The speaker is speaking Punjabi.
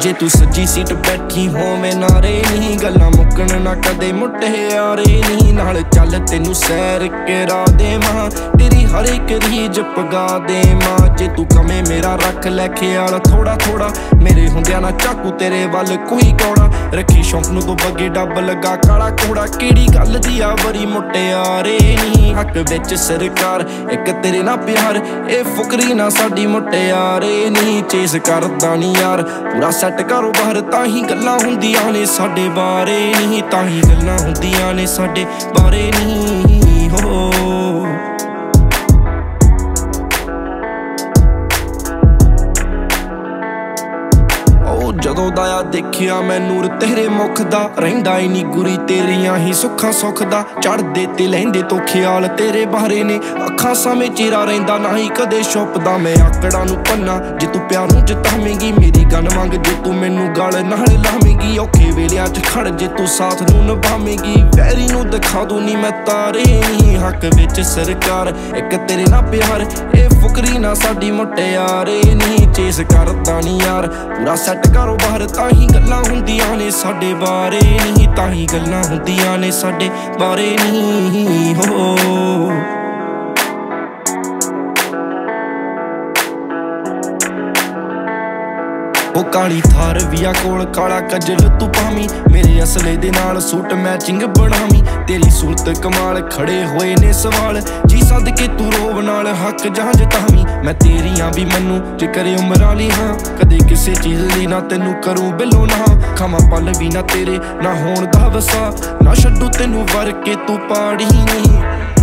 जे तू सज्जी सीट बैठी होवे नारे नहीं, गल्लां मुक्कण ना कदे मुटियारे नहीं। नाल चल तेनू सैर करा देवां, तेरी हर एक रीज पगा देवां। जे तू कमे मेरा रख लै ख्याल थोड़ा थोड़ा, मेरे हुंदियां ना चाकू तेरे वल कोई कौड़ा। रखी शौक नूं तो बगे डब लगा काला कोड़ा, केड़ी गल दी आ बड़ी मुटियारे नहीं। हक विच सरकार एक तेरे ना प्यार, ए फुकरी ना साडी मुटियारे नहीं। चेस करदा नी यार पूरा सैट कारोबार, ताही गल्लां हुंदियां ने साडे बारे नहीं, ताही गल्लां हुंदियां ने साडे बारे नहीं हो। ਜਦੋਂ ਦਾ ਆ ਦੇਖਿਆ ਮੈਂ ਨੂਰ ਤੇਰੇ ਮੁਖ ਦਾ, ਰਹਿੰਦਾ ਈ ਨੀ ਗੁਰੀ ਤੇਰੀਆਂ ਹੀ ਸੁੱਖਾਂ ਸੁੱਖ ਦਾ। ਚੜਦੇ ਤੇ ਲਹਿੰਦੇ ਤੋਂ ਖਿਆਲ ਤੇਰੇ ਬਾਰੇ ਨੇ, ਅੱਖਾਂ ਸਾਹਮਣੇ ਚਿਹਰਾ ਰਹਿੰਦਾ ਨਾ ਹੀ ਕਦੇ ਛੁਪਦਾ। ਮੈਂ ਆਕੜਾਂ ਨੂੰ ਪੰਨਾ ਜੇ ਤੂੰ ਪਿਆਰ ਨੂੰ ਜਿਤਾਵੇਂਗੀ, ਮੇਰੀ ਗੱਲ ਮੰਗ ਜੇ ਤੂੰ ਮੈਨੂੰ ਗਲ ਨਾਲ ਲਾਵੇਂਗੀ। ਔਖੇ ਵੇਲਿਆਂ 'ਚ ਖੜ ਜੇ ਤੂੰ ਸਾਥ ਨੂੰ ਨਿਭਾਵੇਂਗੀ, ਵੈਰੀ ਨੂੰ ਦਿਖਾ ਦੂੰ ਨੀ ਮੈਂ ਤਾਰੇ ਨਹੀਂ। ਹੱਕ ਵਿੱਚ ਸਰਕਾਰ ਇੱਕ ਤੇਰੇ ਨਾਲ ਪਿਆਰ, ਇਹ ਫੁਕਰੀ ਨਾ ਸਾਡੀ ਮੁਟਿਆਰੇ ਨਹੀਂ। ਚੇਸ ਕਰਦਾ ਨੀ ਯਾਰ ਪੂਰਾ ਸੈਟ ਕਾਰੋਬਾਰ, ਤਾਹੀਂ ਗੱਲਾਂ ਹੁੰਦੀਆਂ ਨੇ ਸਾਡੇ ਬਾਰੇ ਨਹੀਂ, ਤਾਹੀਂ ਗੱਲਾਂ ਹੁੰਦੀਆਂ ਨੇ ਸਾਡੇ ਬਾਰੇ ਨਹੀਂ ਹੋ। ਉਹ ਕਾਲੀ ਥਾਰ ਵੀ ਆ ਕੋਲ ਕਾਲਾ ਕੱਜਲ ਤੂੰ ਪਾਵੀਂ, ਮੇਰੇ ਅਸਲੇ ਦੇ ਨਾਲ ਸੂਟ ਮੈਚਿੰਗ ਬਣਾਵੀਂ। ਤੇਰੀ ਸੂਰਤ ਕਮਾਲ ਖੜੇ ਹੋਏ ਨੇ ਸਵਾਲ, ਜੀ ਸਦਕੇ ਤੂੰ ਰੋਵ ਨਾਲ ਹੱਕ ਜਾਂ ਜਤਾਵੀਂ। ਮੈਂ ਤੇਰੀਆਂ ਵੀ ਮੰਨੂ ਜੇ ਕਰੇ ਉਮਰ ਵਾਲੀ ਹਾਂ, ਕਦੇ ਕਿਸੇ ਚੀਜ਼ ਲਈ ਨਾ ਤੈਨੂੰ ਕਰੂੰ ਬਿੱਲੋ ਨਾ। ਖਾਵਾਂ ਪਲ ਵੀ ਨਾ ਤੇਰੇ ਨਾ ਹੋਣ ਦਾ ਵਸਾ, ਨਾ ਛੱਡੂ ਤੈਨੂੰ ਵਰ ਕੇ ਤੂੰ ਪਾੜੀ ਨਹੀਂ।